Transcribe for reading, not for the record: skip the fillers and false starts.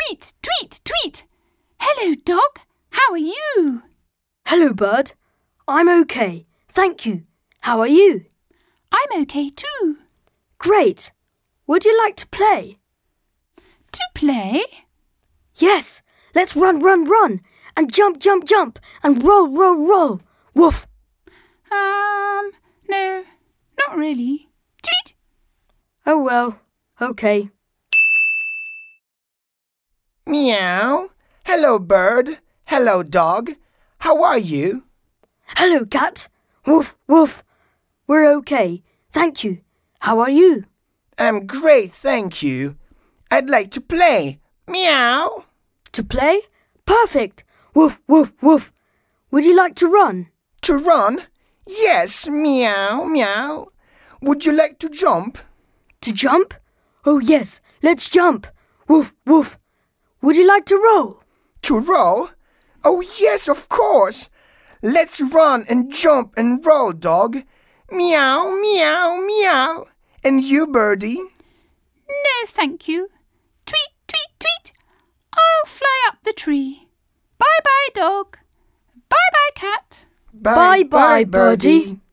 Tweet, tweet, tweet. Hello, dog. How are you? Hello, bird. I'm okay. Thank you. How are you? I'm okay too. Great. Would you like to play? To play? Yes. Let's run, run, run. And jump, jump, jump. And roll, roll, roll. Woof. No, not really. Tweet. Oh, well. Okay. Meow. Hello, bird. Hello, dog. How are you? Hello, cat. Woof, woof. We're okay. Thank you. How are you? I'm great, thank you. I'd like to play. Meow. To play? Perfect. Woof, woof, woof. Would you like to run? To run? Yes, meow, meow. Would you like to jump? To jump? Oh, yes. Let's jump. Woof, woof. Would you like to roll? To roll? Oh, yes, of course. Let's run and jump and roll, dog. Meow, meow, meow. And you, birdie? No, thank you. Tweet, tweet, tweet. I'll fly up the tree. Bye-bye, dog. Bye-bye, cat. Bye-bye, birdie.